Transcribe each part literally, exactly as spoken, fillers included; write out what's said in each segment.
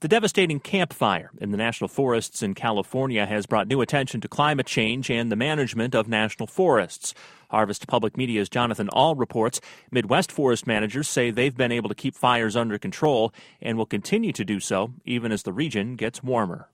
The devastating Camp Fire in the national forests in California has brought new attention to climate change and the management of national forests. Harvest Public Media's Jonathan Ahl reports Midwest forest managers say they've been able to keep fires under control and will continue to do so even as the region gets warmer.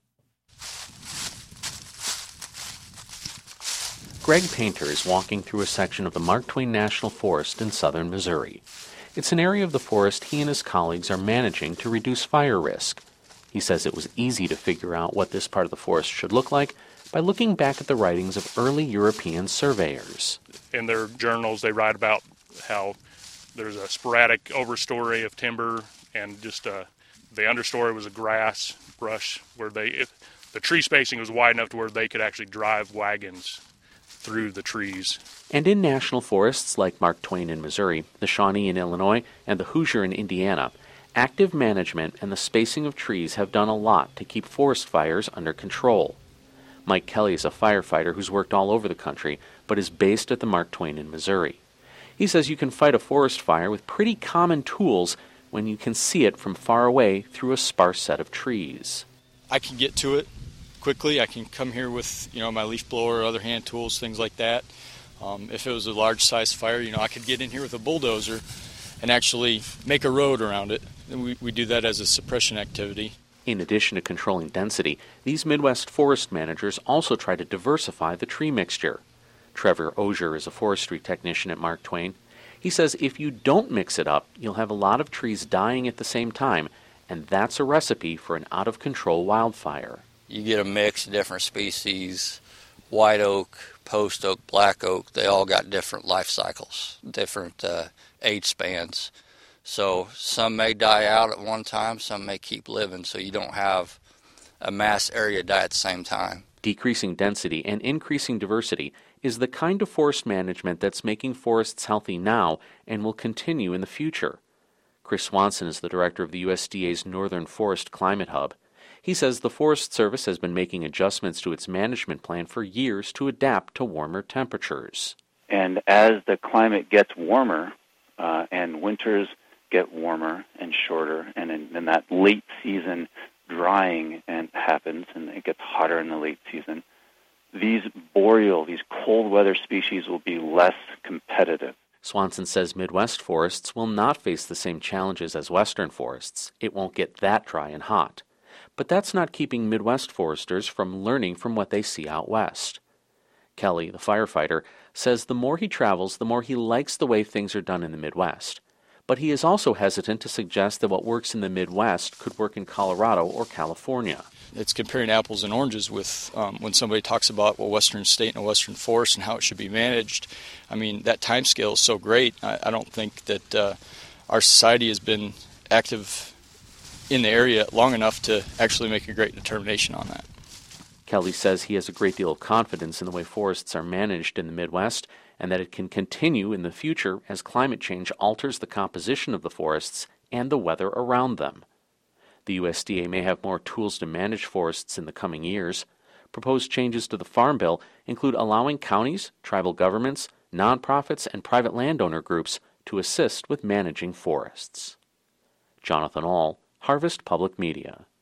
Greg Painter is walking through a section of the Mark Twain National Forest in southern Missouri. It's an area of the forest he and his colleagues are managing to reduce fire risk. He says it was easy to figure out what this part of the forest should look like by looking back at the writings of early European surveyors. In their journals, they write about how there's a sporadic overstory of timber, and just uh, the understory was a grass brush where they it, the tree spacing was wide enough to where they could actually drive wagons through the trees. And in national forests like Mark Twain in Missouri, the Shawnee in Illinois, and the Hoosier in Indiana, active management and the spacing of trees have done a lot to keep forest fires under control. Mike Kelly is a firefighter who's worked all over the country, but is based at the Mark Twain in Missouri. He says you can fight a forest fire with pretty common tools when you can see it from far away through a sparse set of trees. I can get to it quickly. I can come here with, you know, my leaf blower, other hand tools, things like that. Um, if it was a large-sized fire, you know, I could get in here with a bulldozer and actually make a road around it. And we, we do that as a suppression activity. In addition to controlling density, these Midwest forest managers also try to diversify the tree mixture. Trevor Osier is a forestry technician at Mark Twain. He says if you don't mix it up, you'll have a lot of trees dying at the same time, and that's a recipe for an out-of-control wildfire. You get a mix of different species, white oak, post oak, black oak. They all got different life cycles, different uh, age spans. So some may die out at one time, some may keep living, so you don't have a mass area die at the same time. Decreasing density and increasing diversity is the kind of forest management that's making forests healthy now and will continue in the future. Chris Swanson is the director of the U S D A's Northern Forest Climate Hub. He says the Forest Service has been making adjustments to its management plan for years to adapt to warmer temperatures. And as the climate gets warmer uh, and winters get warmer and shorter, and then that late season drying and happens, and it gets hotter in the late season, these boreal, these cold weather species will be less competitive. Swanson says Midwest forests will not face the same challenges as Western forests. It won't get that dry and hot. But that's not keeping Midwest foresters from learning from what they see out west. Kelly, the firefighter, says the more he travels, the more he likes the way things are done in the Midwest. But he is also hesitant to suggest that what works in the Midwest could work in Colorado or California. It's comparing apples and oranges with um, when somebody talks about well, Western state and a Western forest and how it should be managed. I mean, that time scale is so great. I, I don't think that uh, our society has been active in the area long enough to actually make a great determination on that. Kelly says he has a great deal of confidence in the way forests are managed in the Midwest and that it can continue in the future as climate change alters the composition of the forests and the weather around them. The U S D A may have more tools to manage forests in the coming years. Proposed changes to the Farm Bill include allowing counties, tribal governments, nonprofits, and private landowner groups to assist with managing forests. Jonathan Ahl, Harvest Public Media.